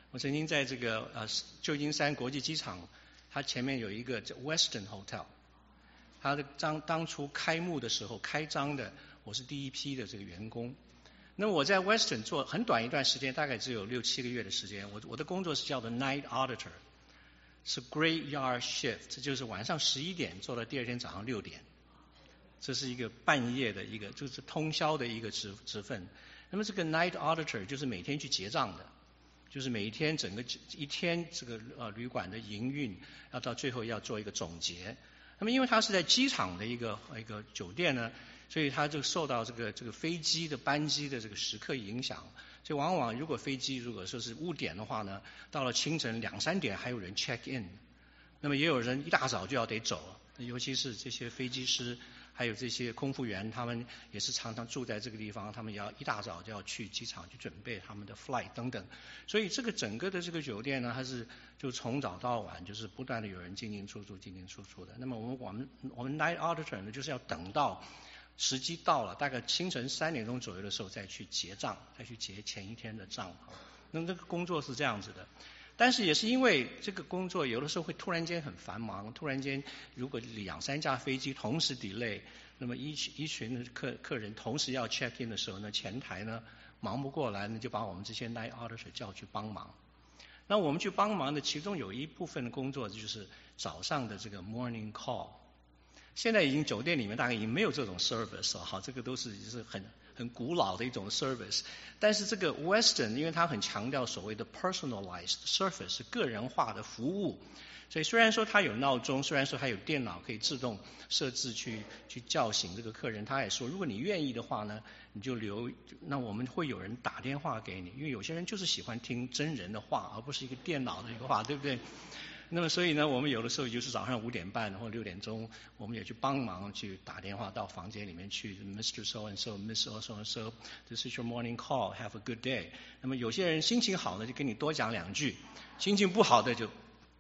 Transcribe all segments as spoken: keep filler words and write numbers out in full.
我曾经在这个呃旧金山国际机场，它前面有一个叫 Westin Hotel， 它的当当初开幕的时候开张的，我是第一批的这个员工。那么我在 Westin 做很短一段时间，大概只有六七个月的时间。我我的工作是叫做 Night Auditor， 是 Graveyard Shift， 这就是晚上十一点做到第二天早上六点，这是一个半夜的一个就是通宵的一个职职分。那么这个 Night Auditor 就是每天去结账的。就是每一天整个一天这个呃旅馆的营运，要到最后要做一个总结。那么因为它是在机场的一个一个酒店呢，所以它就受到这个这个飞机的班机的这个时刻影响。所以往往如果飞机如果说是误点的话呢，到了清晨两三点还有人 check in， 那么也有人一大早就要得走，尤其是这些飞机师。还有这些空服员，他们也是常常住在这个地方，他们也要一大早就要去机场去准备他们的 flight 等等。所以这个整个的这个酒店呢，它是就从早到晚就是不断的有人进进出出、进进出出的。那么我们我们我们 night auditor 呢，就是要等到时机到了，大概清晨三点钟左右的时候再去结账，再去结前一天的账。那么这个工作是这样子的。但是也是因为这个工作有的时候会突然间很繁忙，突然间如果两三架飞机同时 delay， 那么一一群客客人同时要 check in 的时候呢，前台呢忙不过来，那就把我们这些 night auditor 叫去帮忙。那我们去帮忙的其中有一部分的工作就是早上的这个 morning call。现在已经酒店里面大概已经没有这种 service 了，好，这个都是是很很古老的一种 service。但是这个 Westin 因为它很强调所谓的 personalized service， 是个人化的服务，所以虽然说它有闹钟，虽然说它有电脑可以自动设置去去叫醒这个客人，他也说如果你愿意的话呢，你就留，那我们会有人打电话给你，因为有些人就是喜欢听真人的话，而不是一个电脑的一个话，对不对？那么所以呢，我们有的时候就是早上五点半或六点钟，我们也去帮忙去打电话到房间里面去 ，Mister So and So，Miss So and So，This is your morning call，Have a good day。那么有些人心情好呢，就跟你多讲两句；心情不好的就，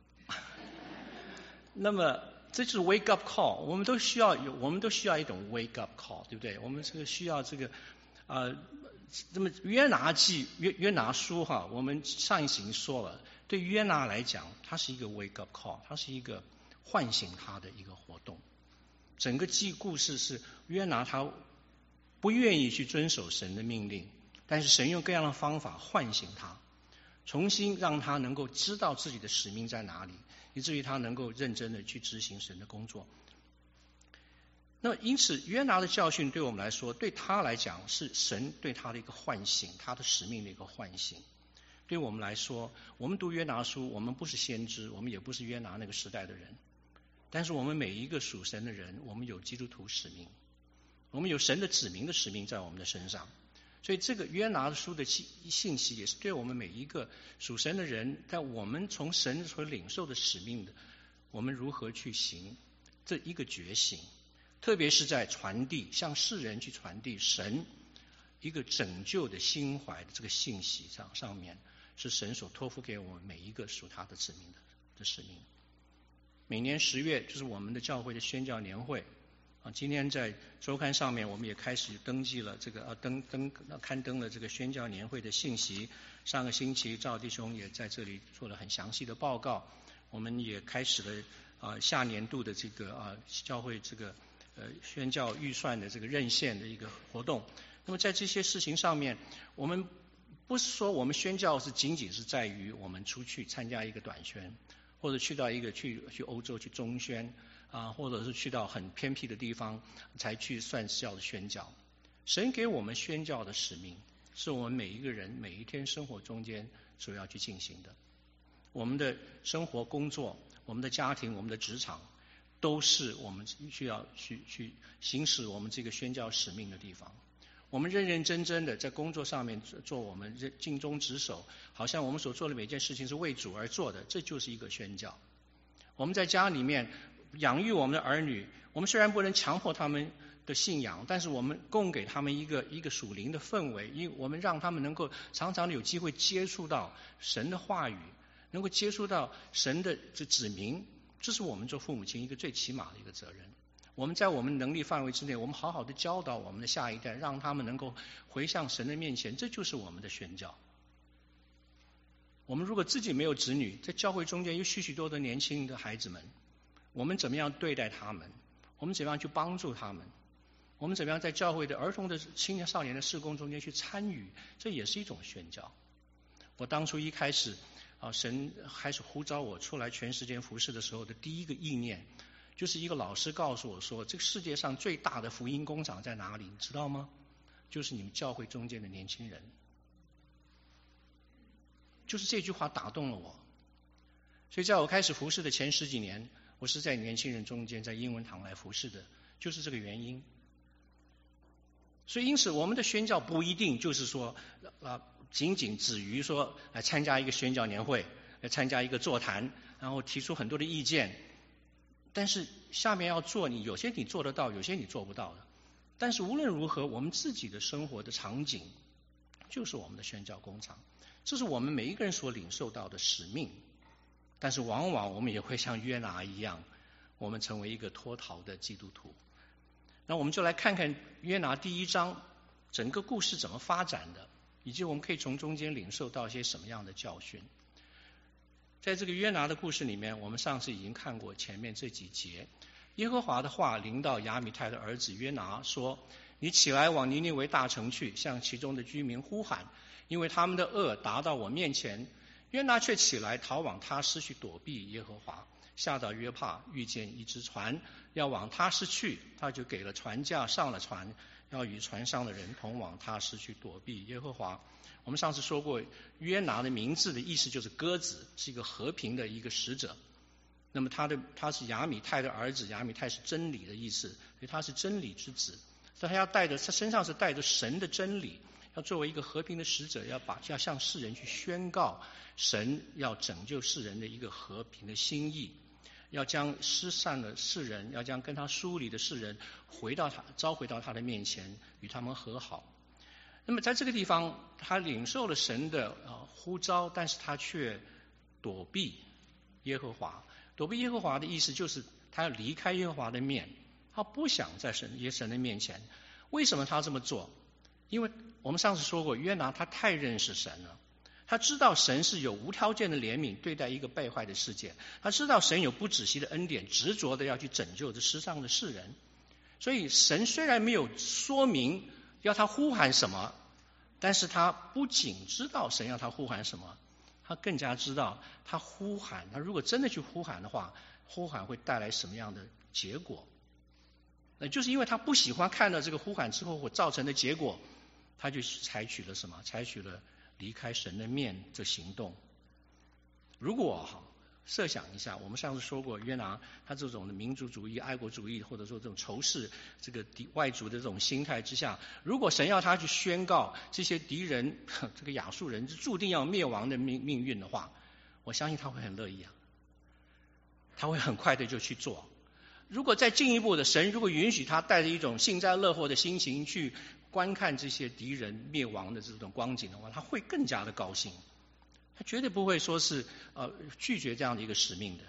那么这就是 wake up call。我们都需要有，我们都需要一种 wake up call， 对不对？我们这个需要这个呃，那么约拿记约约拿书哈，我们上一次已经说了。对约拿来讲，它是一个 wake up call， 它是一个唤醒他的一个活动。整个记故事是约拿他不愿意去遵守神的命令，但是神用各样的方法唤醒他，重新让他能够知道自己的使命在哪里，以至于他能够认真的去执行神的工作。那么因此约拿的教训对我们来说，对他来讲是神对他的一个唤醒，他的使命的一个唤醒。对我们来说，我们读约拿书，我们不是先知，我们也不是约拿那个时代的人，但是我们每一个属神的人，我们有基督徒使命，我们有神的指明的使命在我们的身上。所以这个约拿书的信息也是对我们每一个属神的人，在我们从神所领受的使命的，我们如何去行这一个觉醒，特别是在传递，向世人去传递神一个拯救的心怀的这个信息上上面，是神所托付给我们每一个属他的子民 的, 的使命。每年十月就是我们的教会的宣教年会啊，今天在周刊上面我们也开始登记了这个呃登登刊登了这个宣教年会的信息。上个星期赵弟兄也在这里做了很详细的报告。我们也开始了啊、呃、下年度的这个啊、呃、教会这个呃宣教预算的这个认献的一个活动。那么在这些事情上面，我们不是说我们宣教是仅仅是在于我们出去参加一个短宣，或者去到一个去去欧洲去中宣啊，或者是去到很偏僻的地方才去算是叫的宣教。神给我们宣教的使命，是我们每一个人每一天生活中间所要去进行的。我们的生活、工作、我们的家庭、我们的职场，都是我们需要去去行使我们这个宣教使命的地方。我们认认真真的在工作上面做我们尽忠职守，好像我们所做的每件事情是为主而做的，这就是一个宣教。我们在家里面养育我们的儿女，我们虽然不能强迫他们的信仰，但是我们供给他们一个一个属灵的氛围，因为我们让他们能够常常有机会接触到神的话语，能够接触到神的这指明，这是我们做父母亲一个最起码的一个责任。我们在我们能力范围之内，我们好好的教导我们的下一代，让他们能够回向神的面前，这就是我们的宣教。 我们如果自己没有子女，在教会中间有许许多多年轻的孩子们，我们怎么样对待他们？我们怎么样去帮助他们？我们怎么样在教会的儿童的青年少年的事工中间去参与？这也是一种宣教。我当初一开始啊，神开始呼召我出来全时间服侍的时候的第一个意念，就是一个老师告诉我说，这个世界上最大的福音工厂在哪里？你知道吗？就是你们教会中间的年轻人。就是这句话打动了我。所以在我开始服侍的前十几年，我是在年轻人中间，在英文堂来服侍的，就是这个原因。所以因此我们的宣教不一定就是说啊，仅仅止于说来参加一个宣教年会，来参加一个座谈，然后提出很多的意见。但是下面要做，你有些你做得到，有些你做不到的。但是无论如何，我们自己的生活的场景就是我们的宣教工厂，这是我们每一个人所领受到的使命。但是往往我们也会像约拿一样，我们成为一个脱逃的基督徒。那我们就来看看约拿第一章整个故事怎么发展的，以及我们可以从中间领受到一些什么样的教训。在这个约拿的故事里面，我们上次已经看过前面这几节。耶和华的话临到亚米太的儿子约拿说，你起来往尼尼微大城去，向其中的居民呼喊，因为他们的恶达到我面前。约拿却起来逃往他施去躲避耶和华，下到约帕，遇见一只船要往他施去，他就给了船价，上了船，要与船上的人同往他施去躲避耶和华。我们上次说过，约拿的名字的意思就是鸽子，是一个和平的一个使者。那么他的他是亚米太的儿子，亚米太是真理的意思，所以他是真理之子。所以他要带着，他身上是带着神的真理，要作为一个和平的使者，要把要向世人去宣告神要拯救世人的一个和平的心意，要将失散的世人，要将跟他疏离的世人回到他召回到他的面前，与他们和好。那么在这个地方，他领受了神的呃呼召，但是他却躲避耶和华。躲避耶和华的意思就是他要离开耶和华的面，他不想在神耶神的面前。为什么他这么做？因为我们上次说过，约拿他太认识神了，他知道神是有无条件的怜悯对待一个败坏的世界，他知道神有不止息的恩典，执着的要去拯救这世上的世人。所以神虽然没有说明要他呼喊什么，但是他不仅知道神要他呼喊什么，他更加知道他呼喊，他如果真的去呼喊的话，呼喊会带来什么样的结果。那就是因为他不喜欢看到这个呼喊之后会造成的结果，他就采取了什么？采取了离开神的面这行动。如果设想一下，我们上次说过，约拿他这种的民族主义、爱国主义，或者说这种仇视这个敌外族的这种心态之下，如果神要他去宣告这些敌人，这个亚述人是注定要灭亡的命命运的话，我相信他会很乐意啊，他会很快的就去做。如果再进一步的，神如果允许他带着一种幸灾乐祸的心情去观看这些敌人灭亡的这种光景的话，他会更加的高兴，他绝对不会说是呃拒绝这样的一个使命的。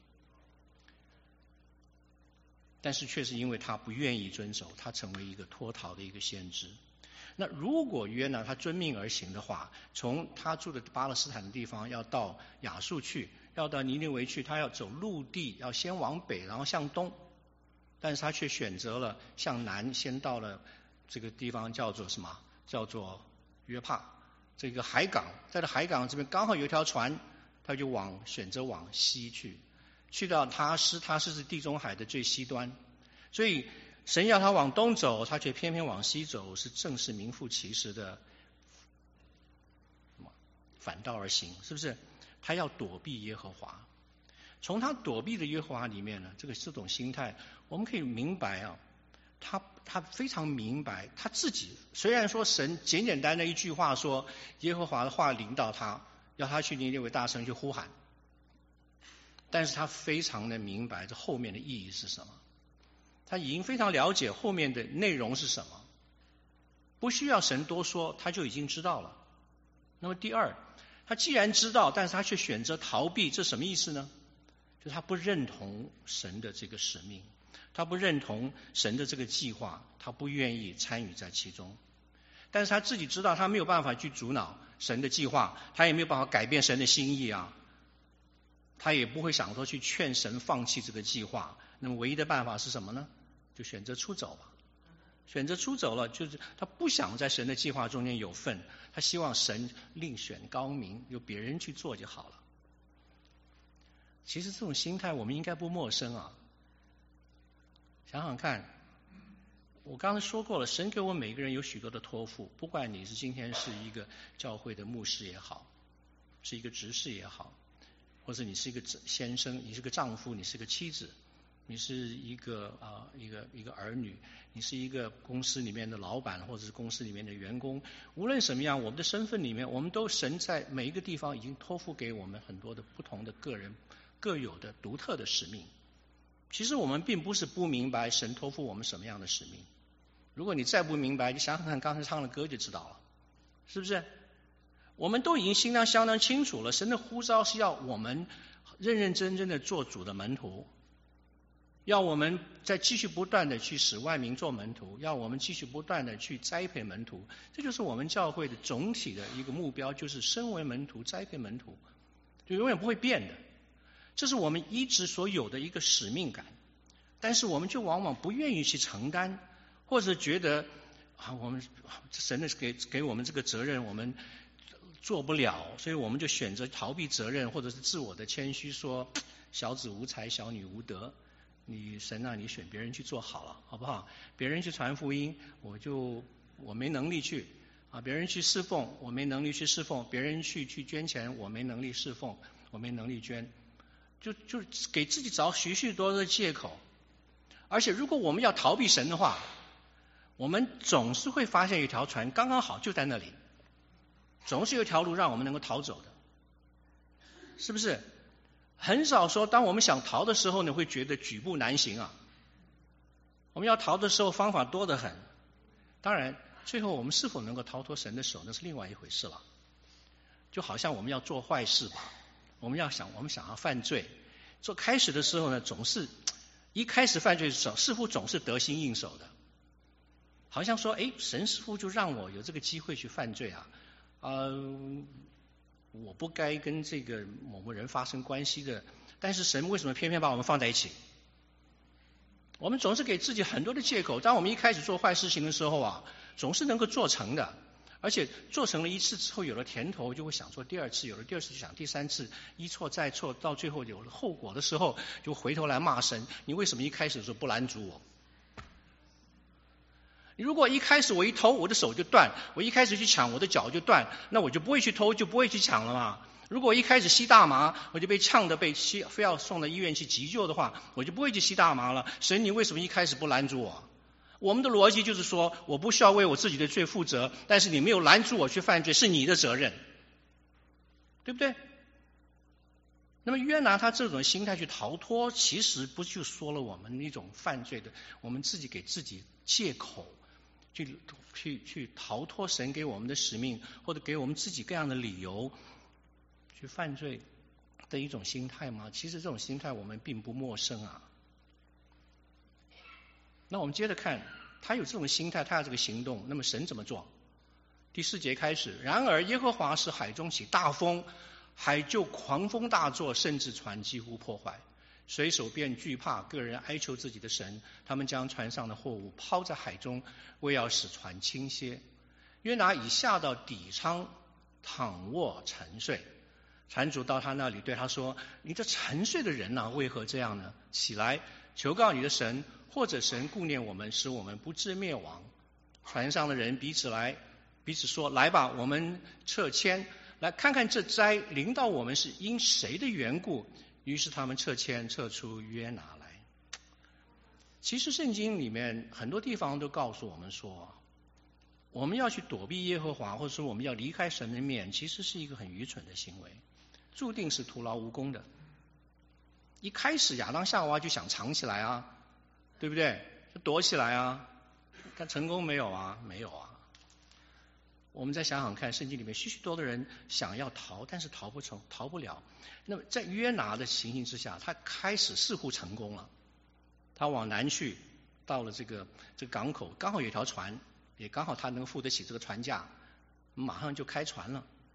但是却是因为他不愿意遵守，他成为一个脱逃的一个先知。那如果约拿他遵命而行的话，从他住的巴勒斯坦的地方要到亚述去，要到尼尼微去，他要走陆地，要先往北然后向东，但是他却选择了向南，先到了这个地方叫做什么？叫做约帕，这个海港。在这海港这边刚好有一条船，他就往选择往西去，去到他施，他施是地中海的最西端，所以神要他往东走，他却偏偏往西走，是正是名副其实的反道而行，是不是？他要躲避耶和华。从他躲避的耶和华里面呢，这个这种心态，我们可以明白啊，他他非常明白他自己。虽然说神简简单的一句话说，耶和华的话领导他，要他去尼尼微大城去呼喊，但是他非常的明白这后面的意义是什么。他已经非常了解后面的内容是什么，不需要神多说，他就已经知道了。那么第二，他既然知道，但是他却选择逃避，这什么意思呢？就是他不认同神的这个使命，他不认同神的这个计划，他不愿意参与在其中。但是他自己知道他没有办法去阻挠， 神的计划，他也没有办法改变神的心意啊，他也不会想说去劝神放弃这个计划。那么唯一的办法是什么呢？就选择出走吧。选择出走了，就是他不想在神的计划中间有份，他希望神另选高明，由别人去做就好了。其实这种心态我们应该不陌生啊。想想看，我刚才说过了，神给我们每个人有许多的托付，不管你是今天是一个教会的牧师也好，是一个执事也好，或者你是一个先生，你是个丈夫，你是个妻子，你是一个啊、呃、一个一个儿女，你是一个公司里面的老板，或者是公司里面的员工，无论什么样，我们的身份里面，我们都神在每一个地方已经托付给我们很多的不同的个人各有的独特的使命。其实我们并不是不明白神托付我们什么样的使命。如果你再不明白，你想想看刚才唱的歌就知道了，是不是？我们都已经相当相当清楚了，神的呼召是要我们认认真真的做主的门徒，要我们再继续不断的去使万民做门徒，要我们继续不断的去栽培门徒。这就是我们教会的总体的一个目标，就是身为门徒，栽培门徒，就永远不会变的。这是我们一直所有的一个使命感，但是我们就往往不愿意去承担，或者觉得啊，我们神的给给我们这个责任，我们做不了，所以我们就选择逃避责任，或者是自我的谦虚，说小子无才，小女无德。你神啊，你选别人去做好了，好不好？别人去传福音，我就我没能力去啊；别人去侍奉，我没能力去侍奉；别人去去捐钱，我没能力侍奉，我没能力捐。就就给自己找许许多多的借口，而且如果我们要逃避神的话，我们总是会发现有一条船刚刚好就在那里，总是有一条路让我们能够逃走的，是不是？很少说当我们想逃的时候呢，会觉得举步难行啊。我们要逃的时候方法多得很，当然最后我们是否能够逃脱神的手，那是另外一回事了。就好像我们要做坏事吧，我们要想，我们想要犯罪，做开始的时候呢，总是一开始犯罪的时候，似乎总是得心应手的，好像说，哎，神似乎就让我有这个机会去犯罪啊，呃，我不该跟这个某个人发生关系的，但是神为什么偏偏把我们放在一起？我们总是给自己很多的借口，当我们一开始做坏事情的时候啊，总是能够做成的。而且做成了一次之后有了甜头，就会想做第二次，有了第二次就想第三次，一错再错，到最后有了后果的时候，就回头来骂神，你为什么一开始的时候不拦阻我？如果一开始我一偷我的手就断，我一开始去抢我的脚就断，那我就不会去偷，就不会去抢了嘛。如果一开始吸大麻我就被呛得被吸，非要送到医院去急救的话，我就不会去吸大麻了。神，你为什么一开始不拦阻我？我们的逻辑就是说，我不需要为我自己的罪负责，但是你没有拦阻我去犯罪，是你的责任，对不对？那么约拿他这种心态去逃脱，其实不就说了我们那种犯罪的，我们自己给自己借口，去去去逃脱神给我们的使命，或者给我们自己各样的理由去犯罪的一种心态吗？其实这种心态我们并不陌生啊。那我们接着看，他有这种心态，他有这个行动，那么神怎么做？第四节开始，然而耶和华使海中起大风，海就狂风大作，甚至船几乎破坏，水手便惧怕，个人哀求自己的神，他们将船上的货物抛在海中，为要使船倾斜。约拿已下到底舱，躺卧沉睡。船主到他那里对他说，你这沉睡的人啊，为何这样呢？起来，求告你的神，或者神顾念我们，使我们不致灭亡。船上的人彼此来彼此说，来吧，我们撤迁，来看看这灾临到我们是因谁的缘故。于是他们撤迁，撤出约拿来。其实圣经里面很多地方都告诉我们说，我们要去躲避耶和华，或者说我们要离开神的面，其实是一个很愚蠢的行为，注定是徒劳无功的。一开始亚当夏娃就想藏起来啊，对不对？就躲起来啊，但成功没有啊？没有啊。我们再想想看，圣经里面许许多多人想要逃，但是逃不成，逃不了。那么在约拿的情形之下，他开始似乎成功了。他往南去，到了这个这个港口，刚好有条船，也刚好他能付得起这个船价，马上就开船了。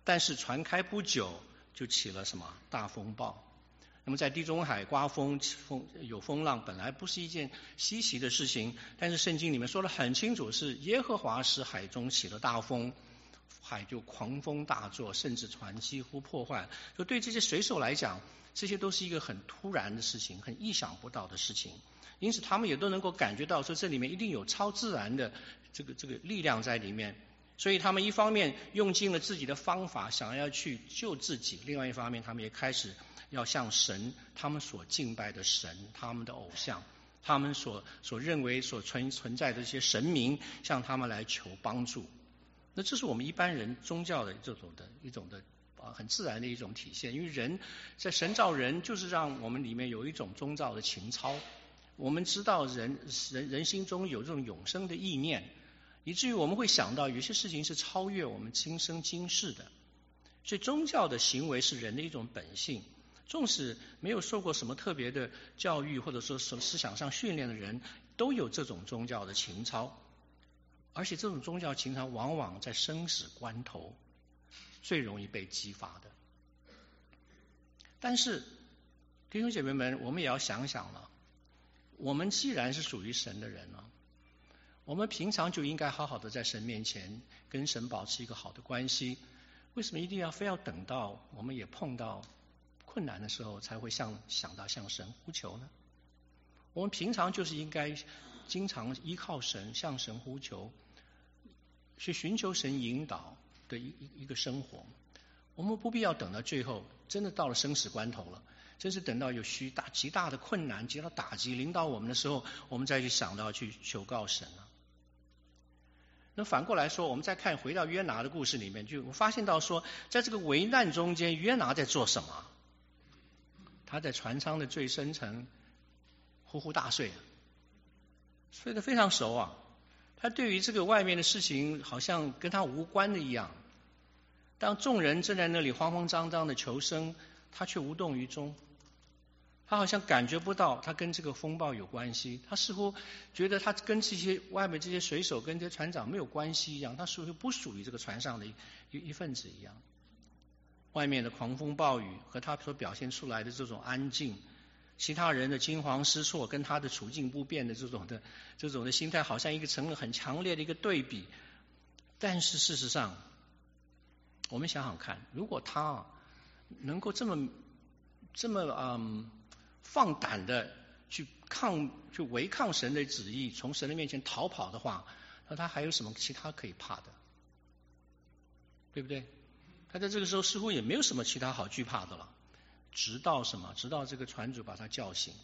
但是船开不久就起了什么大风暴。那么在地中海刮风风有风浪本来不是一件稀奇的事情，但是圣经里面说得很清楚，是耶和华使海中起了大风，海就狂风大作，甚至船几乎破坏。就对这些水手来讲，这些都是一个很突然的事情，很意想不到的事情，因此他们也都能够感觉到说这里面一定有超自然的这个这个力量在里面。所以他们一方面用尽了自己的方法想要去救自己，另外一方面他们也开始要向神，他们所敬拜的神，他们的偶像，他们所所认为所存存在的这些神明，向他们来求帮助。那这是我们一般人宗教的这种的一种的啊很自然的一种体现，因为人在神造人就是让我们里面有一种宗教的情操，我们知道人人人心中有这种永生的意念，以至于我们会想到有些事情是超越我们今生今世的。所以宗教的行为是人的一种本性，纵使没有受过什么特别的教育或者说什么思想上训练的人，都有这种宗教的情操，而且这种宗教情操往往在生死关头最容易被激发的。但是弟兄姐妹们，我们也要想想了，我们既然是属于神的人了，我们平常就应该好好的在神面前跟神保持一个好的关系，为什么一定要非要等到我们也碰到困难的时候才会向想到向神呼求呢？我们平常就是应该经常依靠神，向神呼求，去寻求神引导的一一个生活。我们不必要等到最后真的到了生死关头了，真是等到有许大极大的困难极大的打击临到我们的时候，我们再去想到去求告神了。那反过来说，我们再看回到约拿的故事里面，就发现到说，在这个危难中间，约拿在做什么？他在船舱的最深层呼呼大睡，睡得非常熟啊。他对于这个外面的事情好像跟他无关的一样。当众人正在那里慌慌张张的求生，他却无动于衷。他好像感觉不到他跟这个风暴有关系，他似乎觉得他跟这些外面这些水手跟这些船长没有关系一样，他似乎不属于这个船上的一一份子一样。外面的狂风暴雨和他所表现出来的这种安静，其他人的惊慌失措跟他的处境不变的这种的这种的心态，好像一个成了很强烈的一个对比。但是事实上，我们想想看，如果他能够这么这么嗯放胆的去抗去违抗神的旨意，从神的面前逃跑的话，那他还有什么其他可以怕的？对不对？他在这个时候似乎也没有什么其他好惧怕的了。直到什么？直到这个船主把他叫醒，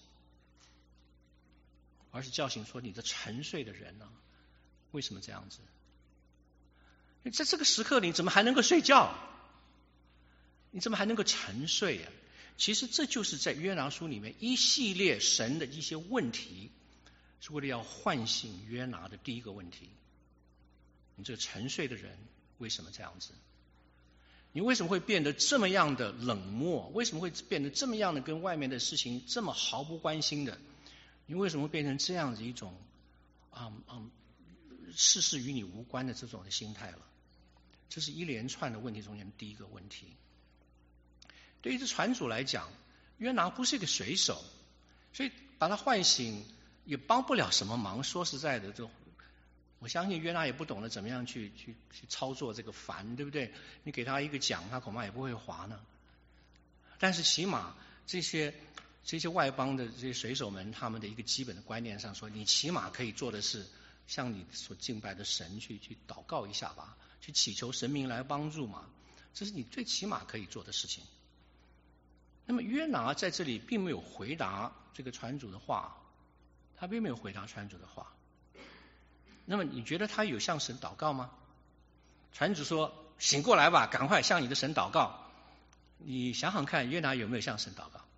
而是叫醒说：“你这沉睡的人呢、啊？为什么这样子？在这个时刻你怎么还能够睡觉？你怎么还能够沉睡啊？”其实这就是在约拿书里面一系列神的一些问题，是为了要唤醒约拿的第一个问题：你这沉睡的人为什么这样子？你为什么会变得这么样的冷漠？为什么会变得这么样的跟外面的事情这么毫不关心的？你为什么会变成这样子一种啊啊事事与你无关的这种的心态了？这是一连串的问题中间的第一个问题。对于这船主来讲，约拿不是一个水手，所以把他唤醒也帮不了什么忙。说实在的，这我相信约拿也不懂得怎么样去去去操作这个帆，对不对？你给他一个桨，他恐怕也不会划呢。但是起码这些这些外邦的这些水手们，他们的一个基本的观念上说，你起码可以做的是向你所敬拜的神去去祷告一下吧，去祈求神明来帮助嘛，这是你最起码可以做的事情。那么约拿在这里并没有回答这个船主的话，他并没有回答船主的话。那么你觉得他有向神祷告吗？船主说：“醒过来吧，赶快向你的神祷告。”你想想看，约拿有没有向神祷告？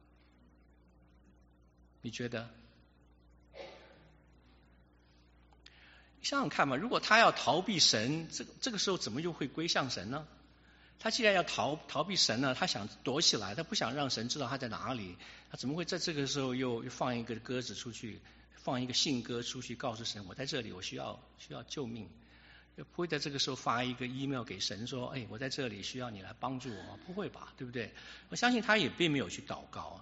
你觉得？想想看嘛，如果他要逃避神，这个这个时候怎么又会归向神呢？他既然要逃逃避神呢，他想躲起来，他不想让神知道他在哪里，他怎么会在这个时候又又放一个鸽子出去，放一个信鸽出去，告诉神我在这里，我需要需要救命？ 不会在这个时候发一个 email 给神说，哎，我在这里需要你来帮助我，不会吧，对不对？我相信他也并没有去祷告。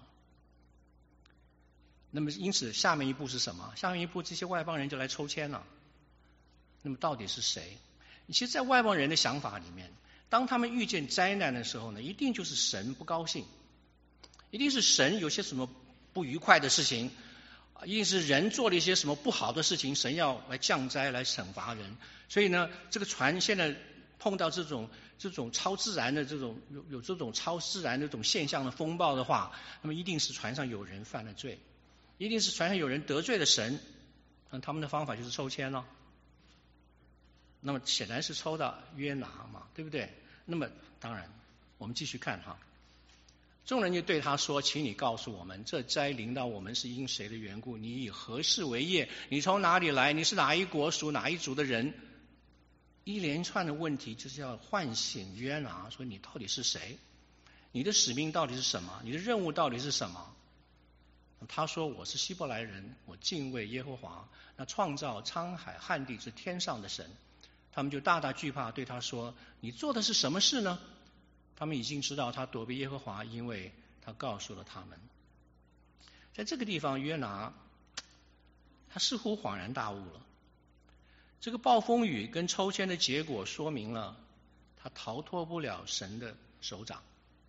那么因此下面一步是什么？下面一步这些外邦人就来抽签了。那么到底是谁？其实在外邦人的想法里面，当他们遇见灾难的时候呢，一定就是神不高兴，一定是神有些什么不愉快的事情，一定是人做了一些什么不好的事情，神要来降灾来惩罚人。所以呢，这个船现在碰到这种这种超自然的这种有有这种超自然的这种现象的风暴的话，那么一定是船上有人犯了罪，一定是船上有人得罪了神。那他们的方法就是抽签了。那么显然是抽到约拿嘛，对不对？那么当然，我们继续看哈。众人就对他说：“请你告诉我们，这灾临到我们是因谁的缘故？你以何事为业？你从哪里来？你是哪一国属哪一族的人？”一连串的问题就是要唤醒约拿，说你到底是谁？你的使命到底是什么？你的任务到底是什么？他说：“我是希伯来人，我敬畏耶和华，那创造沧海旱地是天上的神。”他们就大大惧怕，对他说：“你做的是什么事呢？”他们已经知道他躲避耶和华，因为他告诉了他们。在这个地方，约拿他似乎恍然大悟了。这个暴风雨跟抽签的结果说明了他逃脱不了神的手掌。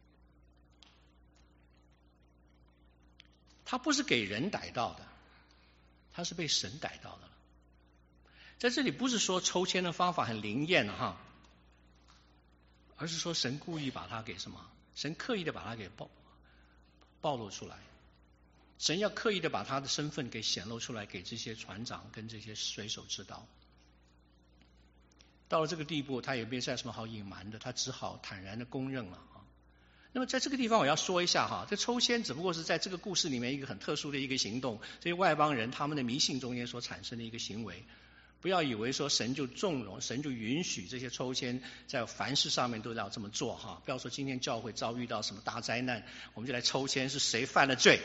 他不是给人逮到的，他是被神逮到的。在这里不是说抽签的方法很灵验哈，而是说神故意把他给什么？神刻意的把他给暴暴露出来。神要刻意的把他的身份给显露出来，给这些船长跟这些水手知道。到了这个地步，他也没再什么好隐瞒的，他只好坦然的公认了啊。那么在这个地方我要说一下哈，这抽签只不过是在这个故事里面一个很特殊的一个行动，这些外邦人他们的迷信中间所产生的一个行为。不要以为说神就纵容，神就允许这些抽签在凡事上面都要这么做哈。不要说今天教会遭遇到什么大灾难，我们就来抽签是谁犯了罪。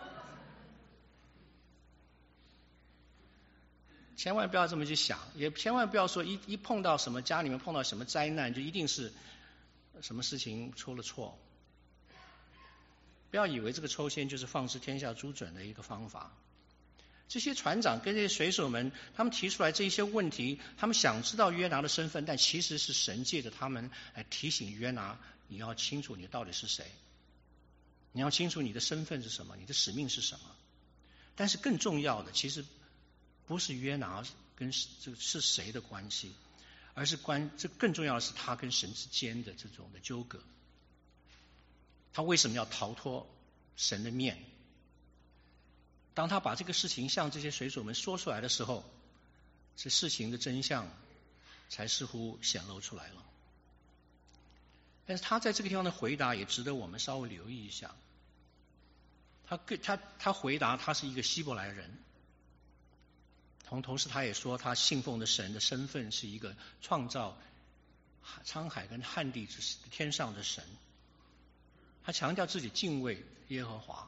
千万不要这么去想，也千万不要说一一碰到什么家里面碰到什么灾难，就一定是什么事情出了错。不要以为这个抽签就是放之天下诸准的一个方法。这些船长跟这些水手们，他们提出来这一些问题，他们想知道约拿的身份，但其实是神借着他们来提醒约拿，你要清楚你到底是谁，你要清楚你的身份是什么，你的使命是什么。但是更重要的，其实不是约拿跟这是谁的关系，而是关这更重要的是他跟神之间的这种的纠葛。他为什么要逃脱神的面？当他把这个事情向这些水手们说出来的时候，这事情的真相才似乎显露出来了。但是他在这个地方的回答也值得我们稍微留意一下。他他他回答他是一个希伯来人，同同时他也说他信奉的神的身份是一个创造沧海跟旱地之天上的神。他强调自己敬畏耶和华。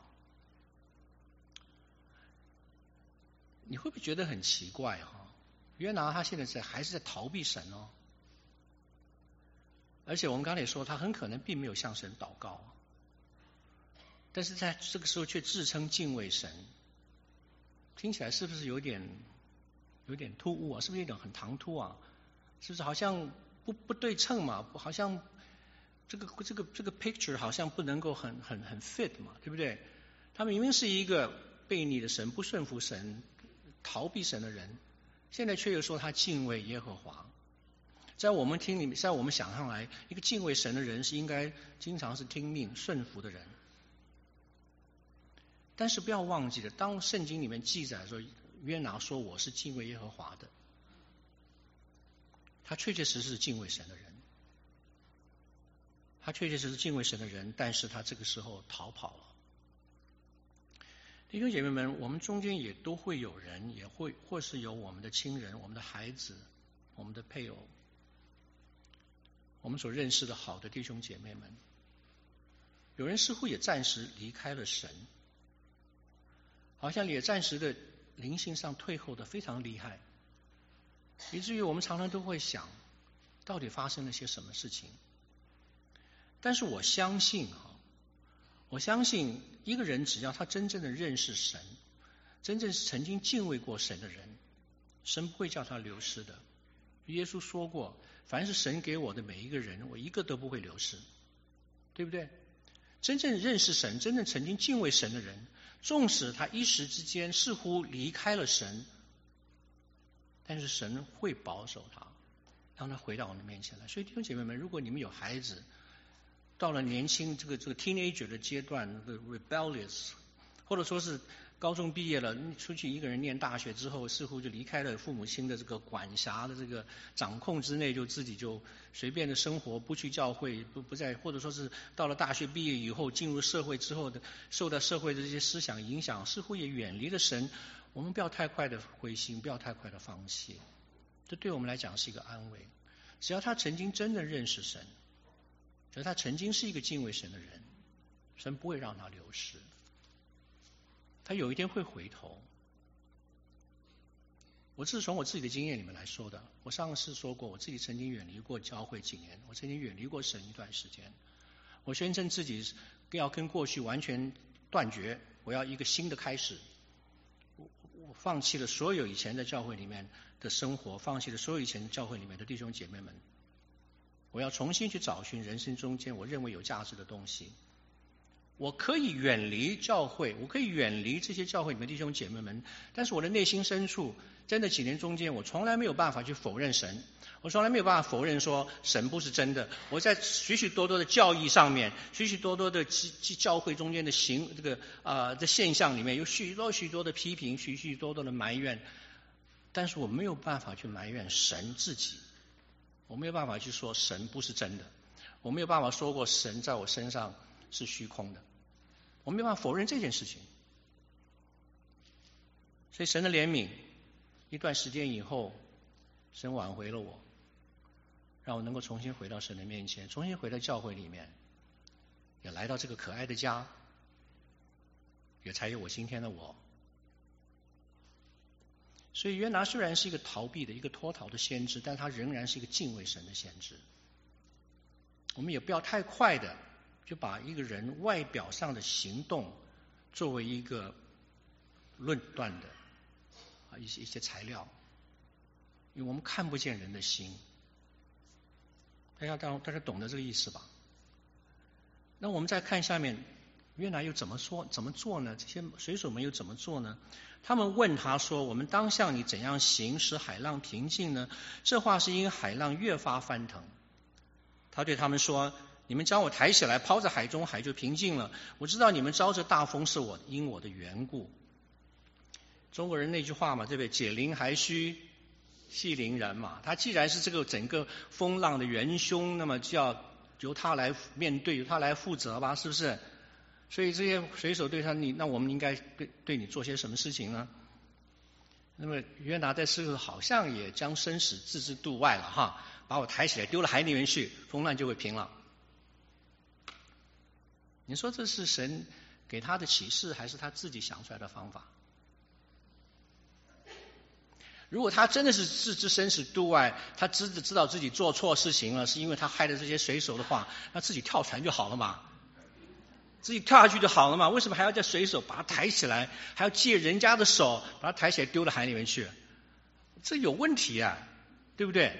你会不会觉得很奇怪哈？约拿他现在在还是在逃避神哦，而且我们刚才也说，他很可能并没有向神祷告，但是在这个时候却自称敬畏神，听起来是不是有点有点突兀啊？是不是有点很唐突啊？是不是好像不不对称嘛？好像这个这个这个 picture 好像不能够很很很 fit 嘛，对不对？他明明是一个悖逆的神，不顺服神，逃避神的人，现在却又说他敬畏耶和华。在我们听里面，在我们想象来，一个敬畏神的人是应该经常是听命顺服的人。但是不要忘记了，当圣经里面记载说约拿说我是敬畏耶和华的，他确确实实是敬畏神的人，他确确实实敬畏神的人，但是他这个时候逃跑了。弟兄姐妹们，我们中间也都会有人，也会或是有我们的亲人、我们的孩子、我们的配偶，我们所认识的好的弟兄姐妹们，有人似乎也暂时离开了神，好像也暂时的灵性上退后的非常厉害， 以至于我们常常都会想，到底发生了些什么事情？但是我相信哈，我相信一个人只要他真正的认识神，真正是曾经敬畏过神的人，神不会叫他流失的。耶稣说过，凡是神给我的每一个人，我一个都不会流失，对不对？真正认识神，真正曾经敬畏神的人，纵使他一时之间似乎离开了神，但是神会保守他，让他回到我们面前来。所以弟兄姐妹们，如果你们有孩子到了年轻这个这个 teenager 的阶段，这个 rebellious， 或者说是高中毕业了，出去一个人念大学之后，似乎就离开了父母亲的这个管辖的这个掌控之内，就自己就随便的生活，不去教会，不不再，或者说是到了大学毕业以后，进入社会之后的，受到社会的这些思想影响，似乎也远离了神。我们不要太快的灰心，不要太快的放弃，这对我们来讲是一个安慰。只要他曾经真的认识神，只要他曾经是一个敬畏神的人，神不会让他流失。他有一天会回头。我是从我自己的经验里面来说的。我上次说过，我自己曾经远离过教会几年，我曾经远离过神一段时间。我宣称自己要跟过去完全断绝，我要一个新的开始。我我放弃了所有以前在教会里面的生活，放弃了所有以前教会里面的弟兄姐妹们。我要重新去找寻人生中间我认为有价值的东西。我可以远离教会，我可以远离这些教会里面弟兄姐妹们，但是我的内心深处，真的几年中间，我从来没有办法去否认神，我从来没有办法否认说神不是真的。我在许许多多的教义上面，许许多多的教会中间的行这个啊、呃、的现象里面，有许多许多的批评，许许多多的埋怨，但是我没有办法去埋怨神自己，我没有办法去说神不是真的，我没有办法说过神在我身上是虚空的，我没有办法否认这件事情。所以神的怜悯，一段时间以后，神挽回了我，让我能够重新回到神的面前，重新回到教会里面，也来到这个可爱的家，也才有我今天的我。所以约拿虽然是一个逃避的一个脱逃的先知，但他仍然是一个敬畏神的先知。我们也不要太快的就把一个人外表上的行动作为一个论断的啊一些一些材料，因为我们看不见人的心。大家大家懂得这个意思吧？那我们再看下面，约拿又怎么说怎么做呢？这些水手们又怎么做呢？他们问他说：“我们当向你怎样行，使海浪平静呢？”这话是因海浪越发翻腾。他对他们说：“你们将我抬起来，抛在海中，海就平静了。我知道你们招着大风是我因我的缘故。”中国人那句话嘛，对不对？解铃还须系铃人嘛。他既然是这个整个风浪的元凶，那么就要由他来面对，由他来负责吧，是不是？所以这些水手对他，你那我们应该对对你做些什么事情呢？那么约拿在这时候好像也将生死置之度外了哈，把我抬起来丢了海里面去，风浪就会平了。你说这是神给他的启示，还是他自己想出来的方法？如果他真的是置之生死度外，他知知道自己做错事情了，是因为他害了这些水手的话，那自己跳船就好了嘛，自己跳下去就好了嘛，为什么还要叫水手把他抬起来，还要借人家的手把他抬起来丢到海里面去？这有问题啊，对不对？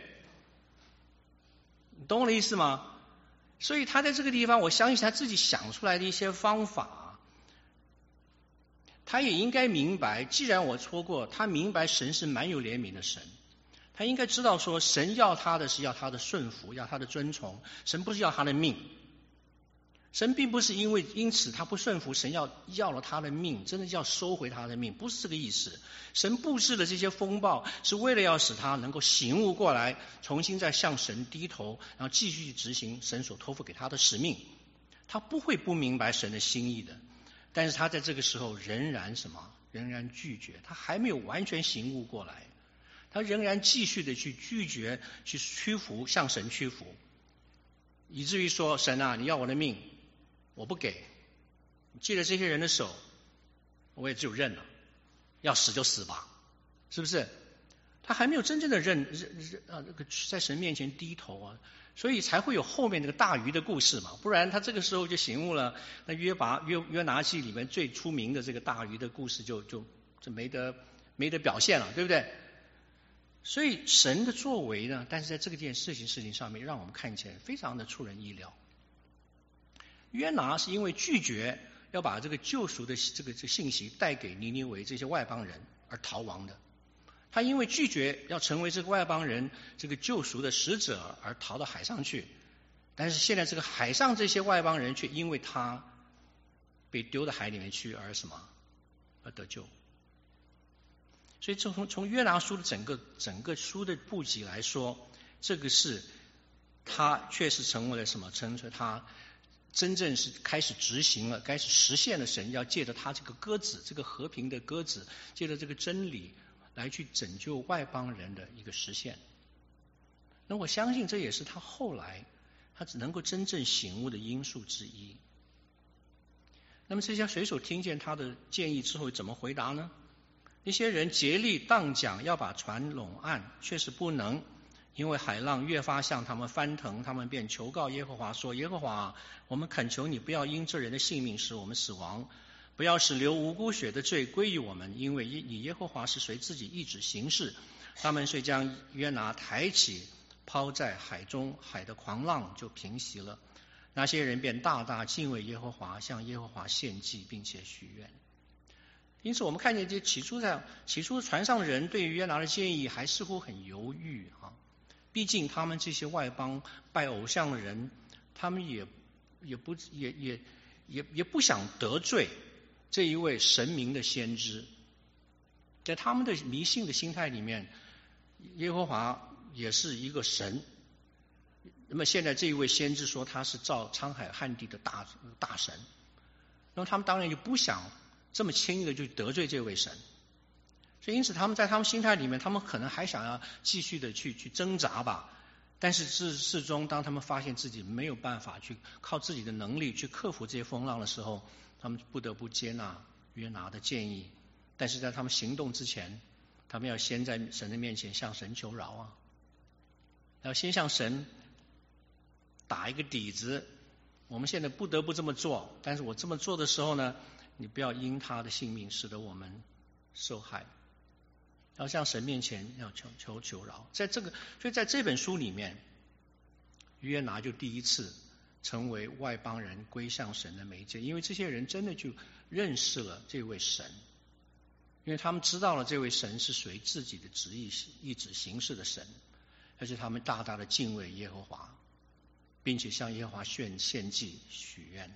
你懂我的意思吗？所以他在这个地方，我相信他自己想出来的一些方法，他也应该明白，既然我说过，他明白神是蛮有怜悯的神，他应该知道说，神要他的是要他的顺服，要他的遵从，神不是要他的命。神并不是因为因此他不顺服，神要要了他的命，真的要收回他的命，不是这个意思。神布置的这些风暴，是为了要使他能够醒悟过来，重新再向神低头，然后继续去执行神所托付给他的使命。他不会不明白神的心意的，但是他在这个时候仍然什么？仍然拒绝，他还没有完全醒悟过来，他仍然继续的去拒绝，去屈服，向神屈服，以至于说：神啊，你要我的命，我不给，借了这些人的手，我也只有认了，要死就死吧，是不是？ 他还没有真正的认认认啊，那个在神面前低头啊，所以才会有后面那个大鱼的故事嘛。不然他这个时候就醒悟了，那约拔约约拿记里面最出名的这个大鱼的故事就就就没得没得表现了，对不对？所以神的作为呢，但是在这个件事情事情上面，让我们看起来非常的出人意料。约拿是因为拒绝要把这个救赎的这个这个信息带给尼尼微这些外邦人而逃亡的。他因为拒绝要成为这个外邦人这个救赎的使者而逃到海上去，但是现在这个海上这些外邦人却因为他被丢到海里面去而什么而得救。所以从从约拿书的整个整个书的布局来说，这个是他确实成为了什么？成为他真正是开始执行了，开始实现了神要借着他这个鸽子，这个和平的鸽子，借着这个真理来去拯救外邦人的一个实现。那我相信这也是他后来他只能够真正醒悟的因素之一。那么这些水手听见他的建议之后怎么回答呢？那些人竭力荡桨要把船拢岸，却是不能，因为海浪越发向他们翻腾，他们便求告耶和华说：耶和华，我们恳求你不要因这人的性命使我们死亡，不要使流无辜血的罪归于我们，因为你耶和华是随自己意志行事。他们遂将约拿抬起，抛在海中，海的狂浪就平息了。那些人便大大敬畏耶和华，向耶和华献祭，并且许愿。因此我们看见这起初在起初船上的人对于约拿的建议还似乎很犹豫啊，毕竟他们这些外邦拜偶像的人，他们也也不也也也也不想得罪这一位神明的先知，在他们的迷信的心态里面，耶和华也是一个神。那么现在这一位先知说他是造沧海旱地的大大神，那么他们当然就不想这么轻易的就得罪这位神，所以因此他们在他们心态里面，他们可能还想要继续的去去挣扎吧。但是至始终当他们发现自己没有办法去靠自己的能力去克服这些风浪的时候，他们不得不接纳约拿的建议。但是在他们行动之前，他们要先在神的面前向神求饶啊，要先向神打一个底子，我们现在不得不这么做，但是我这么做的时候呢，你不要因他的性命使得我们受害，要向神面前要求求求饶。在这个，所以在这本书里面，约拿就第一次成为外邦人归向神的媒介，因为这些人真的就认识了这位神，因为他们知道了这位神是随自己的旨意意志行事的神，而且他们大大的敬畏耶和华，并且向耶和华献献祭许愿。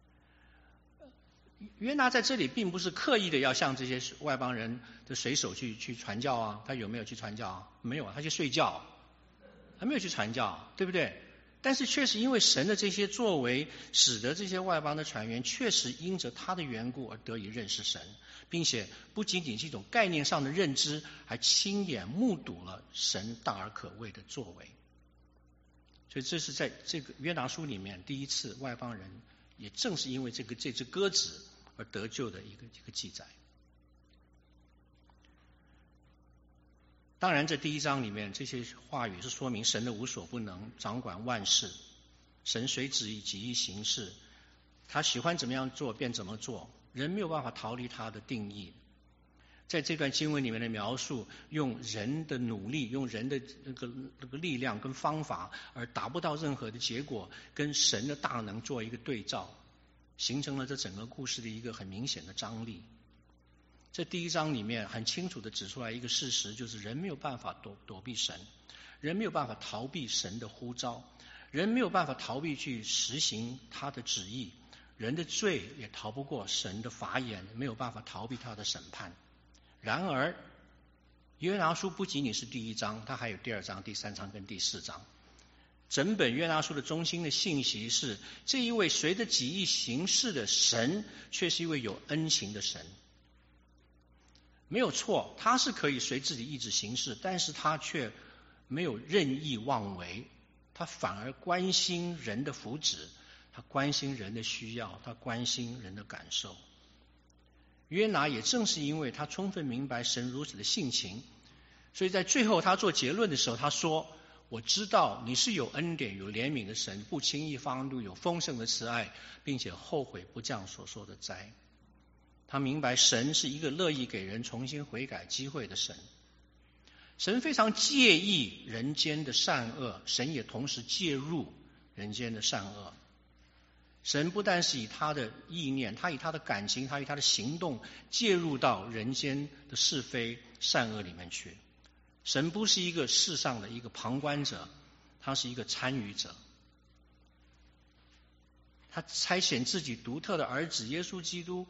约拿在这里并不是刻意的要向这些外邦人的水手去去传教啊，他有没有去传教啊？没有，他去睡觉，他没有去传教，对不对？但是确实因为神的这些作为，使得这些外邦的船员确实因着他的缘故而得以认识神，并且不仅仅是一种概念上的认知，还亲眼目睹了神大而可畏的作为。所以这是在这个约拿书里面第一次外邦人也正是因为这个这只鸽子而得救的一个一个记载。当然这第一章里面这些话语是说明神的无所不能，掌管万事，神随旨意己意行事，他喜欢怎么样做便怎么做，人没有办法逃离他的定义。在这段经文里面的描述，用人的努力，用人的那个那个力量跟方法而达不到任何的结果，跟神的大能做一个对照，形成了这整个故事的一个很明显的张力。这第一章里面很清楚的指出来一个事实，就是人没有办法躲躲避神，人没有办法逃避神的呼召，人没有办法逃避去实行他的旨意，人的罪也逃不过神的法眼，没有办法逃避他的审判。然而约拿书不仅仅是第一章，它还有第二章、第三章跟第四章。整本约拿书的中心的信息是，这一位随着己意行事的神，却是一位有恩情的神。没有错，他是可以随自己意志行事，但是他却没有任意妄为，他反而关心人的福祉，他关心人的需要，他关心人的感受。约拿也正是因为他充分明白神如此的性情， 所以在最后他做结论的时候，他说：我知道你是有恩典有怜悯的神，不轻易发怒，有丰盛的慈爱，并且后悔不降所说的灾。他明白神是一个乐意给人重新悔改机会的神，神非常介意人间的善恶，神也同时介入人间的善恶。神不但是以他的意念，他以他的感情，他以他的行动介入到人间的是非善恶里面去。神不是一个世上的一个旁观者，他是一个参与者。他差遣自己独特的儿子耶稣基督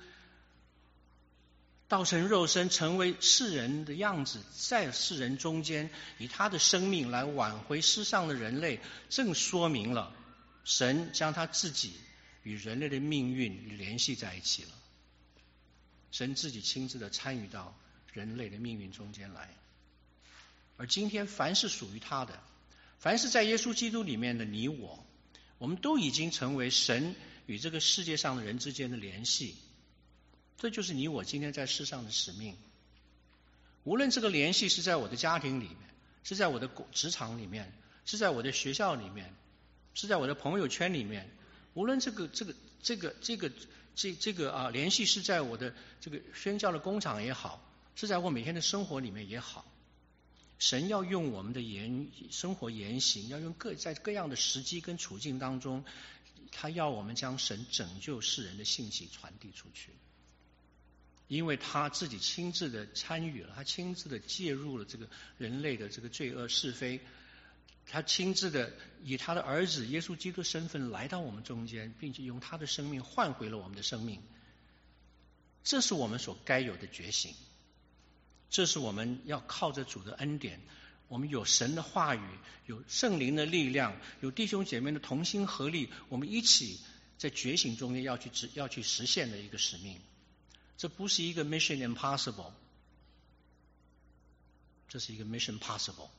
道成肉身，成为世人的样子，在世人中间以他的生命来挽回世上的人类，正说明了神将他自己与人类的命运联系在一起了。神自己亲自的参与到人类的命运中间来。而今天凡是属于他的，凡是在耶稣基督里面的你我，我们都已经成为神与这个世界上的人之间的联系。这就是你我今天在世上的使命。无论这个联系是在我的家庭里面，是在我的职场里面，是在我的学校里面，是在我的朋友圈里面，无论这个这个这个这个这这个啊联系是在我的这个宣教的工厂也好，是在我每天的生活里面也好，神要用我们的言生活言行，要用各在各样的时机跟处境当中，他要我们将神拯救世人的信息传递出去。因为他自己亲自的参与了，他亲自的介入了这个人类的这个罪恶是非，他亲自的以他的儿子耶稣基督身份来到我们中间，并且用他的生命换回了我们的生命。这是我们所该有的觉醒，这是我们要靠着主的恩典，我们有神的话语，有圣灵的力量，有弟兄姐妹的同心合力，我们一起在觉醒中间要去要去实现的一个使命。这不是一个 mission impossible， 这是一个 mission possible。